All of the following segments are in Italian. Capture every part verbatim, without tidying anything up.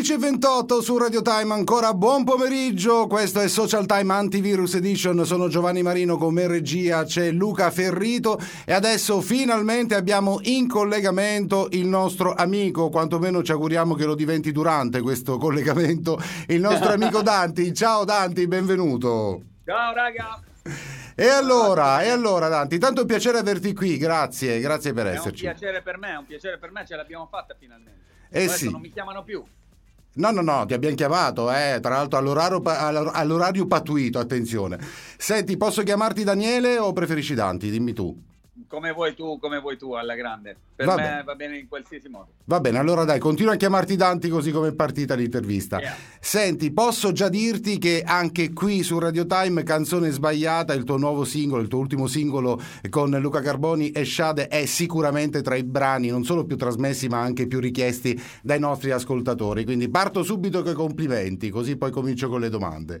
undici e ventotto su Radio Time, ancora buon pomeriggio, questo è Social Time Antivirus Edition, sono Giovanni Marino, con me in regia c'è Luca Ferrito e adesso finalmente abbiamo in collegamento il nostro amico, quantomeno ci auguriamo che lo diventi durante questo collegamento, il nostro amico Danti. Ciao Danti, benvenuto. Ciao raga. E allora, e allora Danti, tanto è un piacere averti qui, grazie, grazie per esserci. È un piacere per me, è un piacere per me, ce l'abbiamo fatta finalmente. Eh Adesso sì. non mi chiamano più. No, no, no, ti abbiamo chiamato, eh, tra l'altro all'orario, all'orario patuito, attenzione. Senti, posso chiamarti Daniele o preferisci Danti? Dimmi tu. Come vuoi tu, come vuoi tu, alla grande. Per va me bene. Va bene in qualsiasi modo. Va bene, allora dai, continua a chiamarti Danti così come è partita l'intervista. Yeah. Senti, posso già dirti che anche qui su Radio Time Canzone Sbagliata, il tuo nuovo singolo, il tuo ultimo singolo con Luca Carboni e Shade, è sicuramente tra i brani non solo più trasmessi ma anche più richiesti dai nostri ascoltatori. Quindi parto subito con i complimenti, così poi comincio con le domande.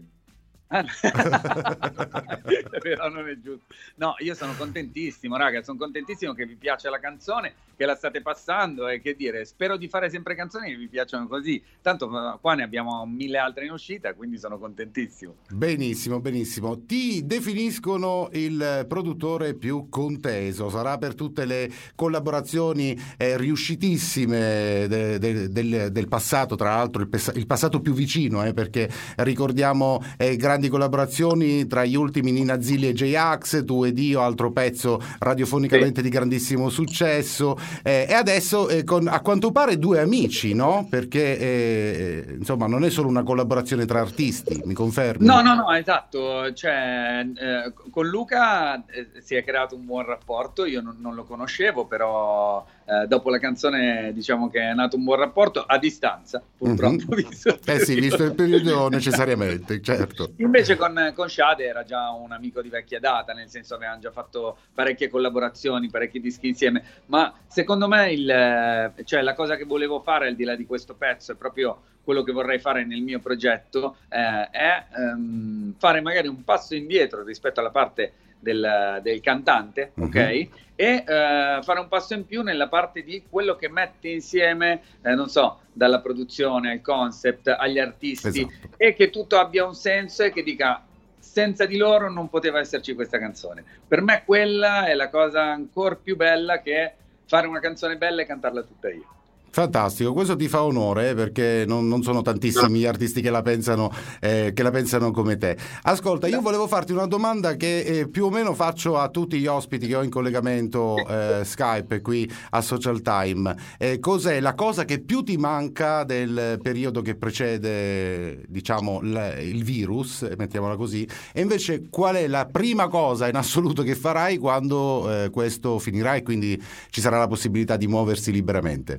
Però non è giusto. No, io sono contentissimo, raga, sono contentissimo che vi piace la canzone, che la state passando e che dire, spero di fare sempre canzoni che vi piacciono così. Tanto qua ne abbiamo mille altre in uscita, quindi sono contentissimo. Benissimo, benissimo. Ti definiscono il produttore più conteso, sarà per tutte le collaborazioni eh, riuscitissime de, de, del, del passato, tra l'altro il, pes- il passato più vicino, eh, perché ricordiamo eh, grandi collaborazioni, tra gli ultimi Nina Zilli e J-Ax, Tu ed Io, altro pezzo radiofonicamente sì. di grandissimo successo, eh, e adesso eh, con a quanto pare due amici, no? Perché eh, insomma non è solo una collaborazione tra artisti, mi confermi? No, no, no, esatto, cioè eh, con Luca eh, si è creato un buon rapporto, io non, non lo conoscevo, però eh, dopo la canzone diciamo che è nato un buon rapporto a distanza, purtroppo. Mm-hmm. Visto eh sì, visto il periodo necessariamente, certo. Invece con, con Shade era già un amico di vecchia data, nel senso avevano già fatto parecchie collaborazioni, parecchi dischi insieme, ma secondo me il, cioè, la cosa che volevo fare al di là di questo pezzo è proprio quello che vorrei fare nel mio progetto, eh, è um, fare magari un passo indietro rispetto alla parte del, del cantante, ok? Mm-hmm. E uh, fare un passo in più nella parte di quello che mette insieme, eh, non so, dalla produzione al concept agli artisti, esatto. E che tutto abbia un senso e che dica senza di loro non poteva esserci questa canzone. Per me quella è la cosa ancora più bella, che fare una canzone bella e cantarla tutta io. Fantastico, questo ti fa onore, eh, perché non, non sono tantissimi gli artisti che la pensano eh, che la pensano come te. Ascolta, io volevo farti una domanda che eh, più o meno faccio a tutti gli ospiti che ho in collegamento eh, Skype qui a Social Time. Eh, cos'è la cosa che più ti manca del periodo che precede, diciamo, l- il virus, mettiamola così, e invece qual è la prima cosa in assoluto che farai quando eh, questo finirà e quindi ci sarà la possibilità di muoversi liberamente?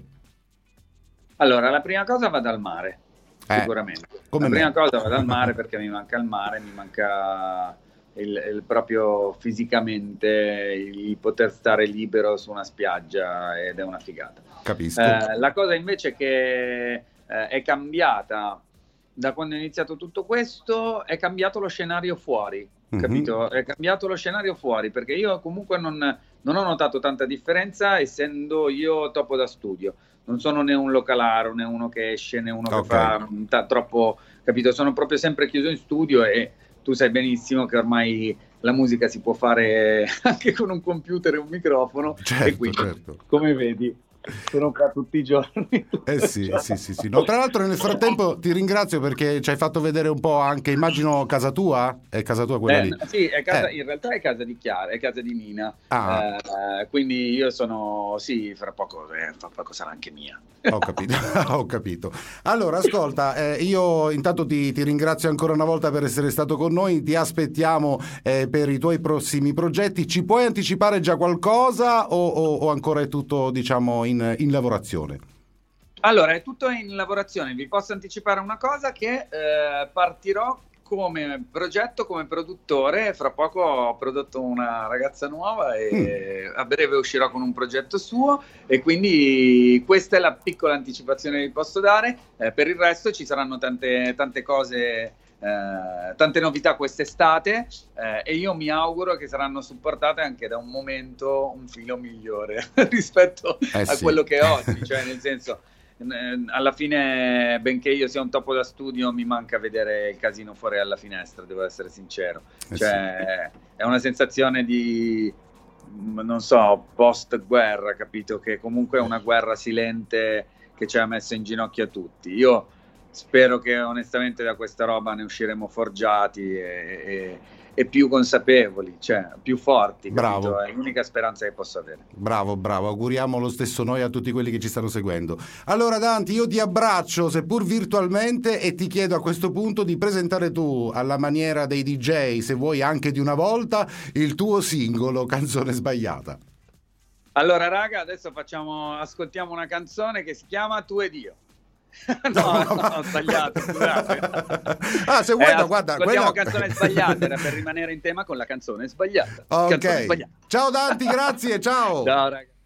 Allora, la prima cosa vado al mare, eh, sicuramente. La prima me. cosa vado al mare perché mi manca il mare, mi manca il, il proprio fisicamente il poter stare libero su una spiaggia, ed è una figata. Capisco. Eh, la cosa invece che eh, è cambiata da quando è iniziato tutto questo, è cambiato lo scenario fuori, mm-hmm. capito? È cambiato lo scenario fuori, perché io comunque non, non ho notato tanta differenza, essendo io topo da studio. Non sono né un localaro, né uno che esce, né uno okay. che fa t- troppo, capito? Sono proprio sempre chiuso in studio, e tu sai benissimo che ormai la musica si può fare anche con un computer e un microfono. Certo, e quindi, certo. come vedi, sono qua tutti i giorni. Eh sì, sì, sì, sì. No, tra l'altro nel frattempo ti ringrazio perché ci hai fatto vedere un po' anche, immagino, casa tua? È casa tua quella eh, lì? Sì, è casa, eh. in realtà è casa di Chiara, è casa di Nina. Ah. Eh, quindi io sono, sì, fra poco, eh, fra poco sarà anche mia. Ho capito, ho capito. Allora, ascolta, eh, io intanto ti, ti ringrazio ancora una volta per essere stato con noi, ti aspettiamo eh, per i tuoi prossimi progetti. Ci puoi anticipare già qualcosa o, o, o ancora è tutto, diciamo, in, in lavorazione? Allora, è tutto in lavorazione. Vi posso anticipare una cosa, che eh, partirò come progetto, come produttore. Fra poco ho prodotto una ragazza nuova e mm. a breve uscirò con un progetto suo, e quindi questa è la piccola anticipazione che vi posso dare. Eh, per il resto ci saranno tante, tante cose, eh, tante novità quest'estate, eh, e io mi auguro che saranno supportate anche da un momento un filo migliore rispetto eh a sì. quello che è oggi, cioè nel senso... alla fine, benché io sia un topo da studio, mi manca vedere il casino fuori alla finestra, devo essere sincero. Eh cioè, sì. È una sensazione di, non so, post guerra, capito? Che comunque è una guerra silente che ci ha messo in ginocchio a tutti. Io spero che onestamente da questa roba ne usciremo forgiati e, e, e più consapevoli, cioè più forti, capito? Bravo. È l'unica speranza che posso avere. Bravo, bravo, auguriamo lo stesso noi a tutti quelli che ci stanno seguendo. Allora Dante, io ti abbraccio, seppur virtualmente, e ti chiedo a questo punto di presentare tu, alla maniera dei D J, se vuoi anche di una volta, il tuo singolo Canzone Sbagliata. Allora raga, adesso facciamo, ascoltiamo una canzone che si chiama Tu ed io. no, no, no, ho sbagliato, scusate. Ah, se vuoi, eh, no, guarda, ascoltiamo quella... Canzone Sbagliata, era per rimanere in tema con la canzone sbagliata. Ok, Canzone sbagliata. Ciao Dante, grazie, ciao. Ciao raga.